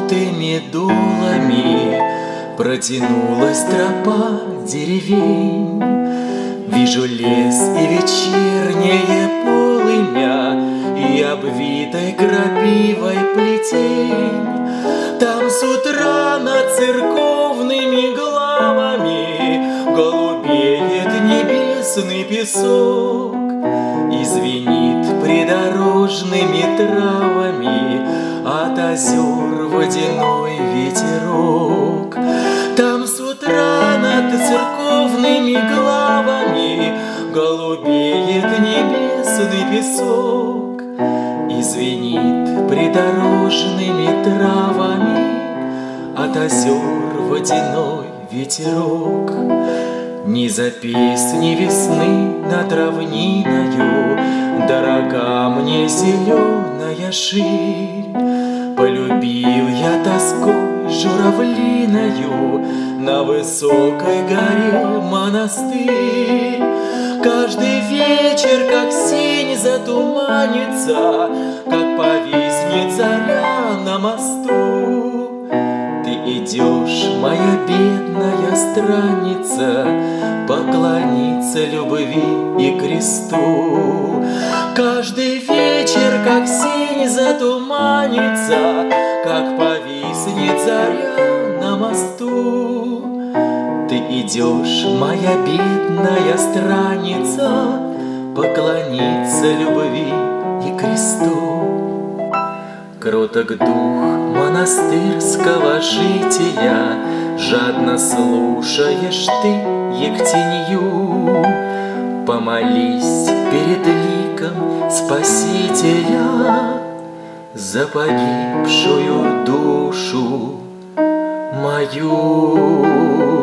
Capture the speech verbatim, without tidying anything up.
желтыми дулами протянулась тропа деревень. Вижу лес и вечернее полымя, и обвитой крапивой плетень. Там с утра над церковными главами голубеет небесный песок и звенит придорожными травами от озер водяной ветерок. Там с утра над церковными главами голубеет небесный песок и звенит придорожными травами от озер водяной ветерок. Ни за песни весны над равниною дорога мне зеленая ширь. Полюбил я тоской журавлиною на высокой горе монастырь. Каждый вечер, как синь затуманится, как повиснет заря на мосту, ты идешь, моя бедная странница, поклониться любви и кресту. Каждый вечер, как синь затуманится, как повиснет заря на мосту, ты идешь, моя бедная странница, поклониться любви и кресту. Кроток дух монастырского жителя, жадно слушаешь ты Ектенью. Помолись перед ликом Спасителя за погибшую душу мою.